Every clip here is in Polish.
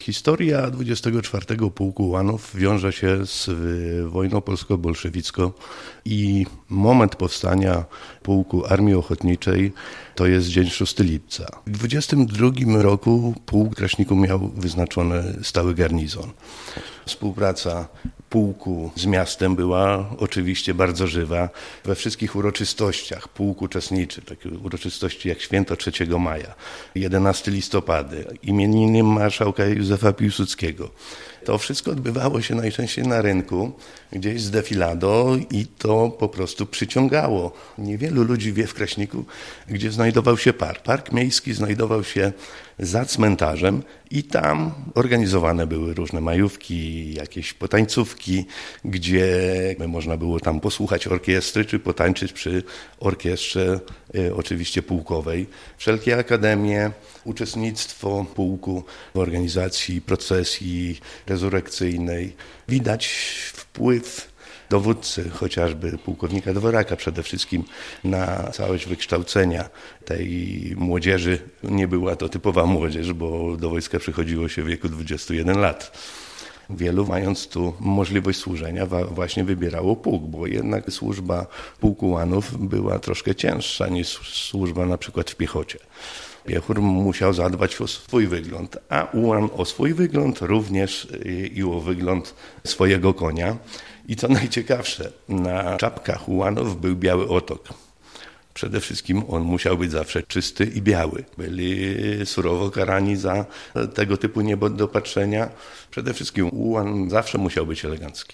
Historia 24 Pułku Ułanów wiąże się z wojną polsko-bolszewicką i moment powstania Pułku Armii Ochotniczej to jest dzień 6 lipca. W 22 roku Pułk Kraśników miał wyznaczony stały garnizon. Współpraca pułku z miastem była oczywiście bardzo żywa. We wszystkich uroczystościach pułk uczestniczy, takie uroczystości jak święto 3 maja, 11 listopada, imieniny marszałka Józefa Piłsudskiego. To wszystko odbywało się najczęściej na rynku, gdzieś z defilado i to po prostu przyciągało. Niewielu ludzi wie w Kraśniku, gdzie znajdował się park. Park miejski znajdował się za cmentarzem i tam organizowane były różne majówki, jakieś potańcówki, gdzie można było tam posłuchać orkiestry czy potańczyć przy orkiestrze oczywiście pułkowej. Wszelkie akademie, uczestnictwo pułku w organizacji procesji rezurekcyjnej. Widać wpływ dowódcy, chociażby pułkownika Dworaka przede wszystkim, na całość wykształcenia tej młodzieży. Nie była to typowa młodzież, bo do wojska przychodziło się w wieku 21 lat. Wielu, mając tu możliwość służenia, właśnie wybierało pułk, bo jednak służba Pułku Ułanów była troszkę cięższa niż służba na przykład w piechocie. Piechur musiał zadbać o swój wygląd, a Ułan o swój wygląd, również i o wygląd swojego konia. I co najciekawsze, na czapkach Ułanów był biały otok. Przede wszystkim on musiał być zawsze czysty i biały. Byli surowo karani za tego typu niedopatrzenia. Przede wszystkim Ułan zawsze musiał być elegancki.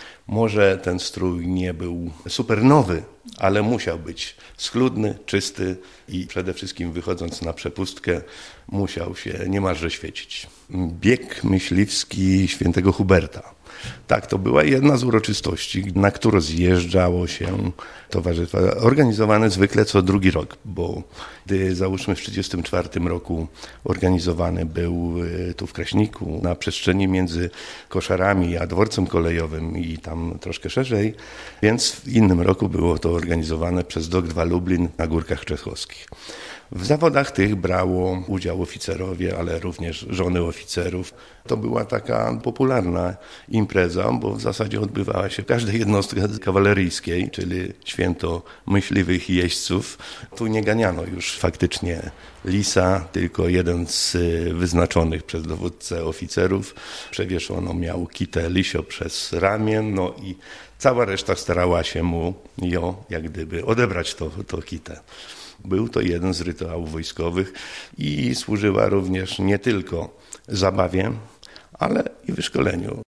Może ten strój nie był super nowy, ale musiał być schludny, czysty i przede wszystkim wychodząc na przepustkę musiał się niemalże świecić. Bieg myśliwski świętego Huberta. Tak, to była jedna z uroczystości, na którą zjeżdżało się towarzystwa, organizowane zwykle co drugi rok, bo gdy załóżmy w 1934 roku organizowany był tu w Kraśniku na przestrzeni między Koszarami a dworcem kolejowym i tam troszkę szerzej, więc w innym roku było to organizowane przez DOK 2 Lublin na Górkach Czechowskich. W zawodach tych brało udział oficerowie, ale również żony oficerów. To była taka popularna impreza, bo w zasadzie odbywała się w każdej jednostce kawaleryjskiej, czyli święto myśliwych i jeźdźców. Tu nie ganiano już faktycznie lisa, tylko jeden z wyznaczonych przez dowódcę oficerów. Przewieszono miał kitę lisio przez ramię, no i cała reszta starała się mu ją jak gdyby odebrać to kitę. Był to jeden z rytuałów wojskowych i służyła również nie tylko zabawie, ale i wyszkoleniu.